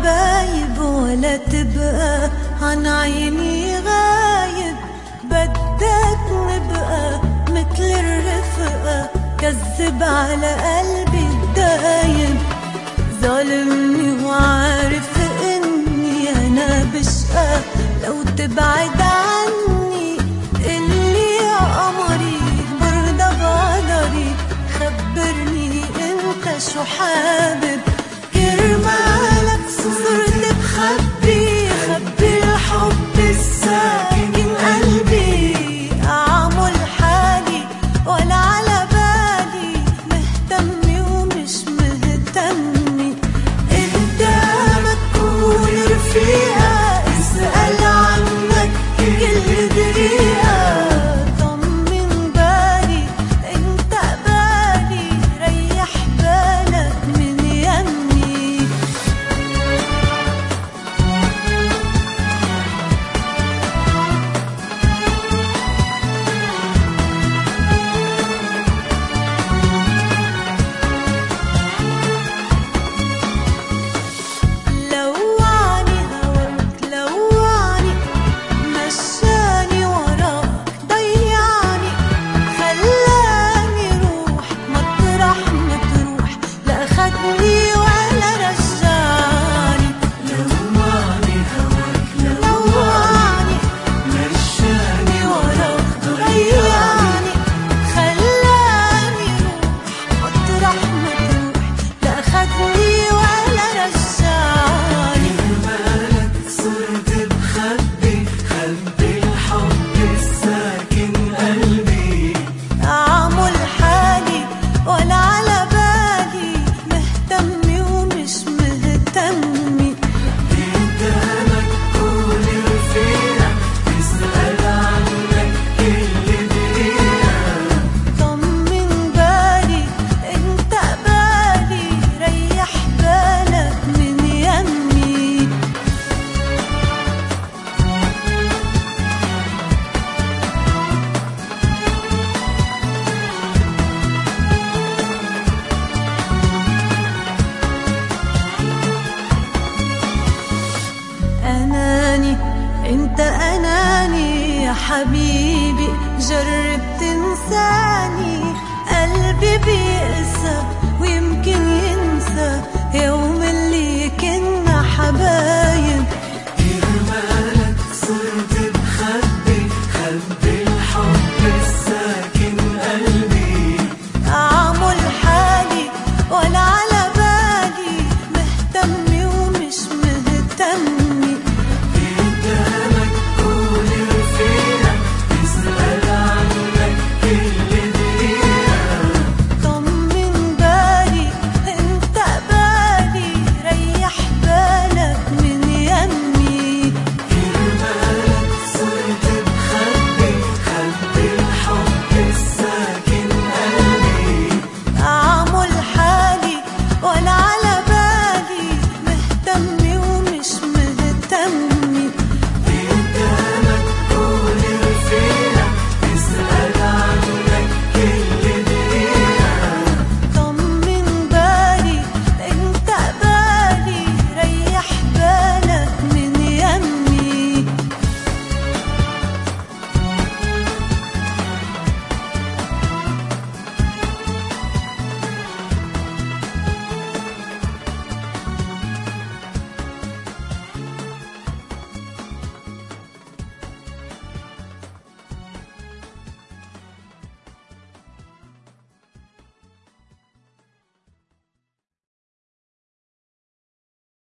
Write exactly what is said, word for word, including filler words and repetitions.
حبايب ولا تبقى عن عيني غايب. بدك نبقى مثل الرفقة، كذب على قلبي الدايب. ظالمني وعارف اني انا بشقى لو تبعد عني. اللي يا قمري برضى بقدري، خبرني انت شو حابب. كرمالك صرت بخبي خبي الحب الساكن قلبي. اعمل حالي ولا على بالي، مهتمي ومش مهتمي. قدامك كون رفيقة، اسأل عنك كل دقيقة. طمن بالي انت قبالي، ريح بالك من يمي. لوعني هواك لوعني، مشاني وراك ضيعني. خلاني روح مطرح ما تروح، لا أخدني ولا رجعني. لوعني هواك لوعني، مشاني وراك ضيعني. خلاني روح مطرح ما تروح، لا أخدني ولا رجعني. كرمالك صرت بخبي خبي الحب الساكن قلبي. أعمل حالي ولا على بالي، مهتمي ومش مهتمي. قدامك كون رفيقة، اسأل عنك كل دقيقة. طمن بالي انت قبالي، ريح بالك من يمي. أناني انت أناني يا حبيبي، جرب تنساني. قلبي بيقسى ويمكن ينسى يوم اللي كنت